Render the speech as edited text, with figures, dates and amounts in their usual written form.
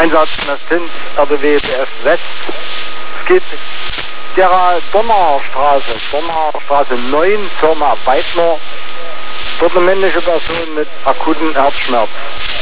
Einsatz sind RBW BF West. Es geht derer Donnerstraße 9, Firma Weidner. Dort eine männliche Person mit akutem Herzschmerz.